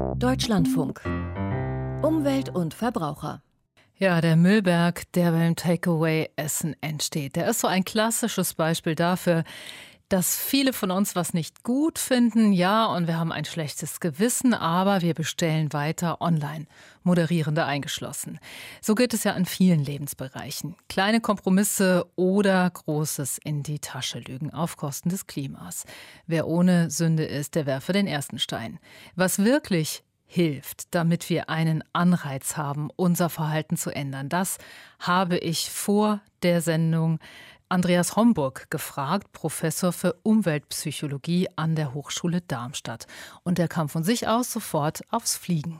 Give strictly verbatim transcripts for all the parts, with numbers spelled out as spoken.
Deutschlandfunk. Umwelt und Verbraucher. Ja, der Müllberg, der beim Takeaway-Essen entsteht, der ist so ein klassisches Beispiel dafür, dass viele von uns was nicht gut finden. Ja, und wir haben ein schlechtes Gewissen, aber wir bestellen weiter online, Moderierende eingeschlossen. So geht es ja in vielen Lebensbereichen. Kleine Kompromisse oder Großes in die Tasche lügen auf Kosten des Klimas. Wer ohne Sünde ist, der werfe den ersten Stein. Was wirklich hilft, damit wir einen Anreiz haben, unser Verhalten zu ändern. Das habe ich vor der Sendung Andreas Homburg gefragt, Professor für Umweltpsychologie an der Hochschule Darmstadt. Und er kam von sich aus sofort aufs Fliegen.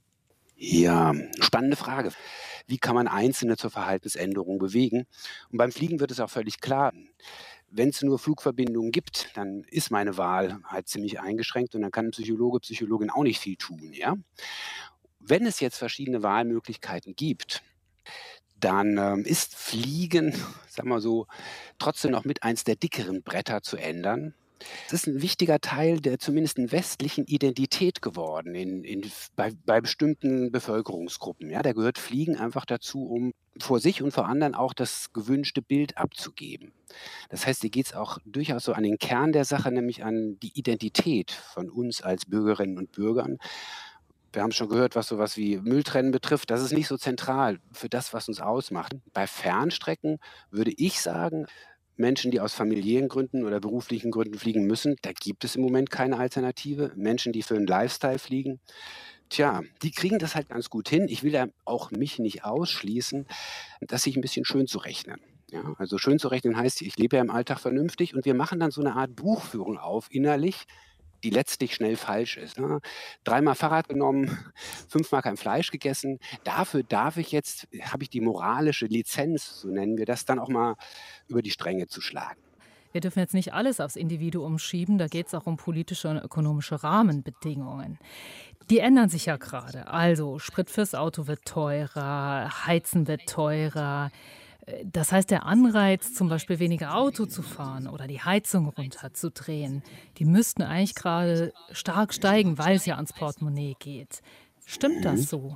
Ja, spannende Frage. Wie kann man Einzelne zur Verhaltensänderung bewegen? Und beim Fliegen wird es auch völlig klar. Wenn es nur Flugverbindungen gibt, dann ist meine Wahl halt ziemlich eingeschränkt und dann kann ein Psychologe, Psychologin auch nicht viel tun. Ja? Wenn es jetzt verschiedene Wahlmöglichkeiten gibt, dann ähm, ist Fliegen, sagen wir so, trotzdem noch mit eins der dickeren Bretter zu ändern. Es ist ein wichtiger Teil der zumindest westlichen Identität geworden in, in, bei, bei bestimmten Bevölkerungsgruppen. Ja, da gehört Fliegen einfach dazu, um vor sich und vor anderen auch das gewünschte Bild abzugeben. Das heißt, hier geht es auch durchaus so an den Kern der Sache, nämlich an die Identität von uns als Bürgerinnen und Bürgern. Wir haben schon gehört, was sowas wie Mülltrennen betrifft. Das ist nicht so zentral für das, was uns ausmacht. Bei Fernstrecken würde ich sagen, Menschen, die aus familiären Gründen oder beruflichen Gründen fliegen müssen, da gibt es im Moment keine Alternative. Menschen, die für einen Lifestyle fliegen, tja, die kriegen das halt ganz gut hin. Ich will ja auch mich nicht ausschließen, das sich ein bisschen schön zu rechnen. Ja, also schön zu rechnen heißt, ich lebe ja im Alltag vernünftig und wir machen dann so eine Art Buchführung auf innerlich, die letztlich schnell falsch ist. Ne? Dreimal Fahrrad genommen, fünfmal kein Fleisch gegessen. Dafür darf ich jetzt, habe ich die moralische Lizenz, so nennen wir das, dann auch mal über die Stränge zu schlagen. Wir dürfen jetzt nicht alles aufs Individuum schieben, da geht es auch um politische und ökonomische Rahmenbedingungen. Die ändern sich ja gerade. Also Sprit fürs Auto wird teurer, Heizen wird teurer. Das heißt, der Anreiz, zum Beispiel weniger Auto zu fahren oder die Heizung runterzudrehen, die müssten eigentlich gerade stark steigen, weil es ja ans Portemonnaie geht. Stimmt das so?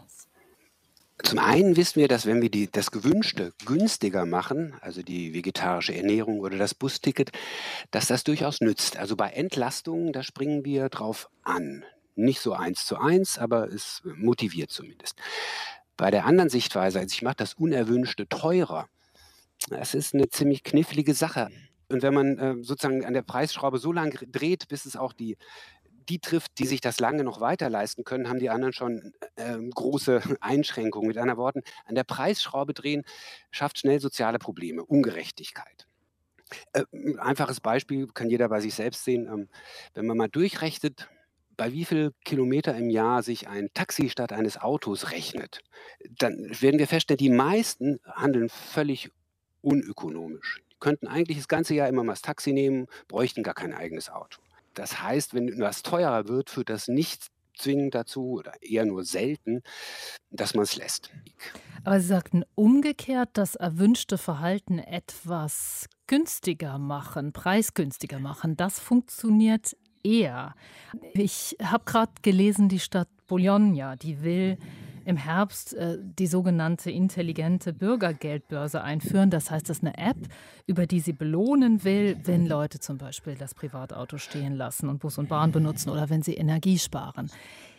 Zum einen wissen wir, dass wenn wir die, das Gewünschte günstiger machen, also die vegetarische Ernährung oder das Busticket, dass das durchaus nützt. Also bei Entlastungen, da springen wir drauf an. Nicht so eins zu eins, aber es motiviert zumindest. Bei der anderen Sichtweise, also ich mache das Unerwünschte teurer, das ist eine ziemlich knifflige Sache. Und wenn man äh, sozusagen an der Preisschraube so lange dreht, bis es auch die, die trifft, die sich das lange noch weiter leisten können, haben die anderen schon äh, große Einschränkungen. Mit anderen Worten, an der Preisschraube drehen schafft schnell soziale Probleme, Ungerechtigkeit. Äh, ein einfaches Beispiel kann jeder bei sich selbst sehen. Ähm, wenn man mal durchrechnet, bei wie viel Kilometer im Jahr sich ein Taxi statt eines Autos rechnet, dann werden wir feststellen, die meisten handeln völlig unökonomisch. Die könnten eigentlich das ganze Jahr immer mal das Taxi nehmen, bräuchten gar kein eigenes Auto. Das heißt, wenn was teurer wird, führt das nicht zwingend dazu oder eher nur selten, dass man es lässt. Aber Sie sagten umgekehrt, das erwünschte Verhalten etwas günstiger machen, preisgünstiger machen, das funktioniert eher. Ich habe gerade gelesen, die Stadt Bologna, die will im Herbst äh, die sogenannte intelligente Bürgergeldbörse einführen. Das heißt, das ist eine App, über die sie belohnen will, wenn Leute zum Beispiel das Privatauto stehen lassen und Bus und Bahn benutzen oder wenn sie Energie sparen.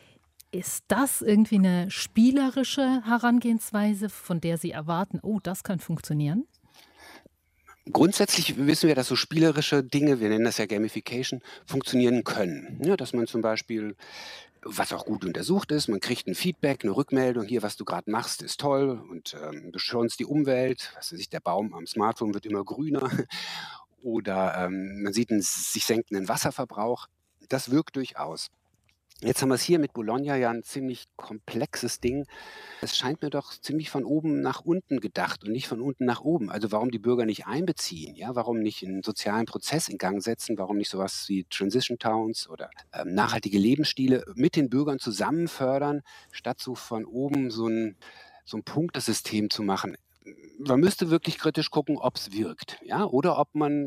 Ist das irgendwie eine spielerische Herangehensweise, von der Sie erwarten, oh, das kann funktionieren? Grundsätzlich wissen wir, dass so spielerische Dinge, wir nennen das ja Gamification, funktionieren können. Ja, dass man zum Beispiel, was auch gut untersucht ist, man kriegt ein Feedback, eine Rückmeldung, hier, was du gerade machst, ist toll und ähm, du schonst die Umwelt, was weiß ich, der Baum am Smartphone wird immer grüner oder ähm, man sieht einen sich senkenden Wasserverbrauch. Das wirkt durchaus. Jetzt haben wir es hier mit Bologna ja ein ziemlich komplexes Ding. Es scheint mir doch ziemlich von oben nach unten gedacht und nicht von unten nach oben. Also warum die Bürger nicht einbeziehen, ja, warum nicht einen sozialen Prozess in Gang setzen, warum nicht sowas wie Transition Towns oder ähm, nachhaltige Lebensstile mit den Bürgern zusammen fördern, statt so von oben so ein, so ein Punktesystem zu machen. Man müsste wirklich kritisch gucken, ob es wirkt, ja, oder ob man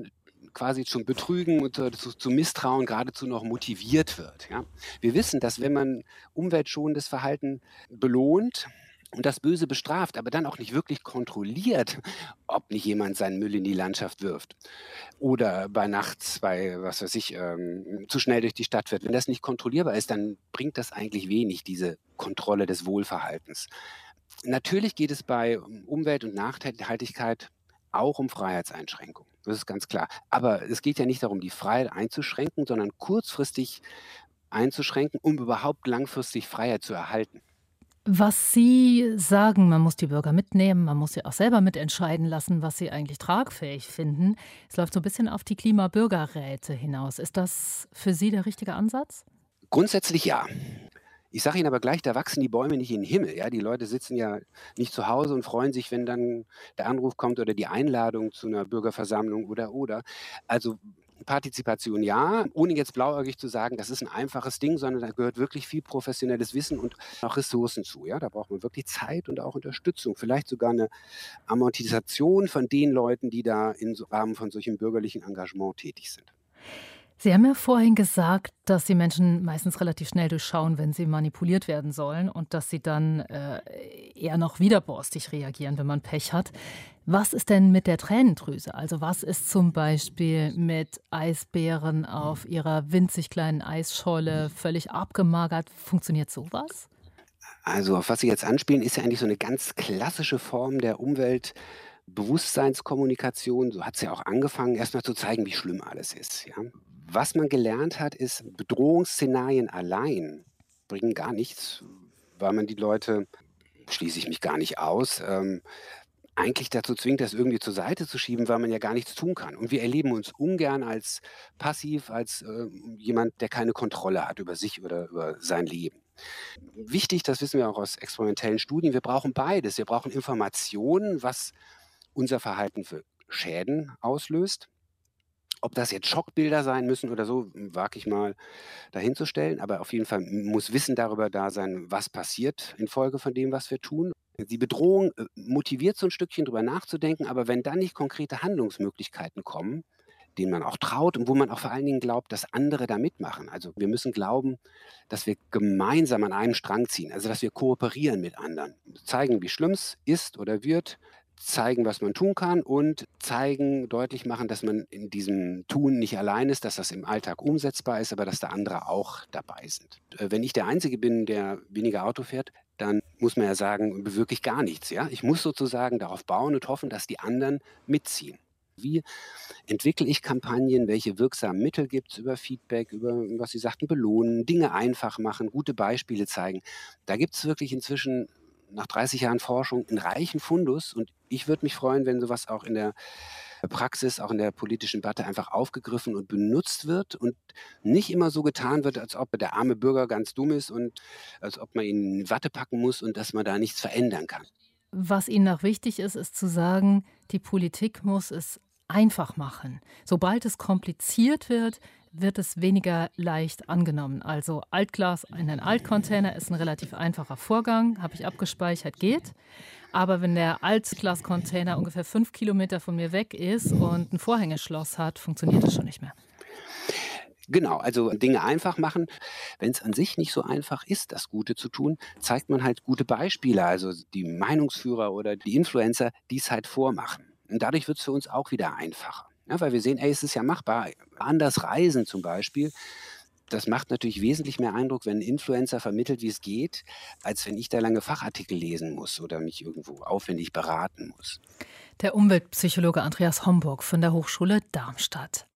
quasi zum Betrügen und zu, zu Misstrauen geradezu noch motiviert wird. Ja? Wir wissen, dass wenn man umweltschonendes Verhalten belohnt und das Böse bestraft, aber dann auch nicht wirklich kontrolliert, ob nicht jemand seinen Müll in die Landschaft wirft oder bei nachts, bei was weiß ich, ähm, zu schnell durch die Stadt fährt. Wenn das nicht kontrollierbar ist, dann bringt das eigentlich wenig, diese Kontrolle des Wohlverhaltens. Natürlich geht es bei Umwelt- und Nachhaltigkeit auch um Freiheitseinschränkungen. Das ist ganz klar. Aber es geht ja nicht darum, die Freiheit einzuschränken, sondern kurzfristig einzuschränken, um überhaupt langfristig Freiheit zu erhalten. Was Sie sagen, man muss die Bürger mitnehmen, man muss sie auch selber mitentscheiden lassen, was sie eigentlich tragfähig finden. Es läuft so ein bisschen auf die Klimabürgerräte hinaus. Ist das für Sie der richtige Ansatz? Grundsätzlich ja. Ich sage Ihnen aber gleich, da wachsen die Bäume nicht in den Himmel. Ja? Die Leute sitzen ja nicht zu Hause und freuen sich, wenn dann der Anruf kommt oder die Einladung zu einer Bürgerversammlung oder oder. Also Partizipation ja, ohne jetzt blauäugig zu sagen, das ist ein einfaches Ding, sondern da gehört wirklich viel professionelles Wissen und auch Ressourcen zu. Ja? Da braucht man wirklich Zeit und auch Unterstützung, vielleicht sogar eine Amortisation von den Leuten, die da im Rahmen von solchem bürgerlichen Engagement tätig sind. Sie haben ja vorhin gesagt, dass die Menschen meistens relativ schnell durchschauen, wenn sie manipuliert werden sollen und dass sie dann äh, eher noch widerborstig reagieren, wenn man Pech hat. Was ist denn mit der Tränendrüse? Also was ist zum Beispiel mit Eisbären auf ihrer winzig kleinen Eisscholle völlig abgemagert? Funktioniert sowas? Also auf was Sie jetzt anspielen, ist ja eigentlich so eine ganz klassische Form der Umweltbewusstseinskommunikation. So hat es ja auch angefangen, erstmal zu zeigen, wie schlimm alles ist. Ja? Was man gelernt hat, ist, Bedrohungsszenarien allein bringen gar nichts, weil man die Leute, schließe ich mich gar nicht aus, ähm, eigentlich dazu zwingt, das irgendwie zur Seite zu schieben, weil man ja gar nichts tun kann. Und wir erleben uns ungern als passiv, als äh, jemand, der keine Kontrolle hat über sich oder über sein Leben. Wichtig, das wissen wir auch aus experimentellen Studien, wir brauchen beides. Wir brauchen Informationen, was unser Verhalten für Schäden auslöst. Ob das jetzt Schockbilder sein müssen oder so, wage ich mal dahinzustellen. Aber auf jeden Fall muss Wissen darüber da sein, was passiert infolge von dem, was wir tun. Die Bedrohung äh, motiviert so ein Stückchen drüber nachzudenken, aber wenn dann nicht konkrete Handlungsmöglichkeiten kommen, denen man auch traut und wo man auch vor allen Dingen glaubt, dass andere da mitmachen. Also wir müssen glauben, dass wir gemeinsam an einem Strang ziehen, also dass wir kooperieren mit anderen, zeigen, wie schlimm es ist oder wird, zeigen, was man tun kann und zeigen, deutlich machen, dass man in diesem Tun nicht allein ist, dass das im Alltag umsetzbar ist, aber dass da andere auch dabei sind. Äh, Wenn ich der Einzige bin, der weniger Auto fährt, dann muss man ja sagen, bewirke ich gar nichts. Ja? Ich muss sozusagen darauf bauen und hoffen, dass die anderen mitziehen. Wie entwickle ich Kampagnen? Welche wirksamen Mittel gibt es über Feedback, über, was Sie sagten, belohnen, Dinge einfach machen, gute Beispiele zeigen? Da gibt es wirklich inzwischen nach dreißig Jahren Forschung einen reichen Fundus und ich würde mich freuen, wenn sowas auch in der Praxis, auch in der politischen Debatte einfach aufgegriffen und benutzt wird und nicht immer so getan wird, als ob der arme Bürger ganz dumm ist und als ob man ihn in Watte packen muss und dass man da nichts verändern kann. Was Ihnen auch wichtig ist, ist zu sagen, die Politik muss es einfach machen. Sobald es kompliziert wird, wird es weniger leicht angenommen. Also Altglas in einen Altcontainer ist ein relativ einfacher Vorgang, habe ich abgespeichert, geht. Aber wenn der Altglascontainer ungefähr fünf Kilometer von mir weg ist und ein Vorhängeschloss hat, funktioniert das schon nicht mehr. Genau, also Dinge einfach machen. Wenn es an sich nicht so einfach ist, das Gute zu tun, zeigt man halt gute Beispiele, also die Meinungsführer oder die Influencer, die es halt vormachen. Und dadurch wird es für uns auch wieder einfacher. Ja, weil wir sehen, ey, es ist ja machbar. Anders reisen zum Beispiel, das macht natürlich wesentlich mehr Eindruck, wenn ein Influencer vermittelt, wie es geht, als wenn ich da lange Fachartikel lesen muss oder mich irgendwo aufwendig beraten muss. Der Umweltpsychologe Andreas Homburg von der Hochschule Darmstadt.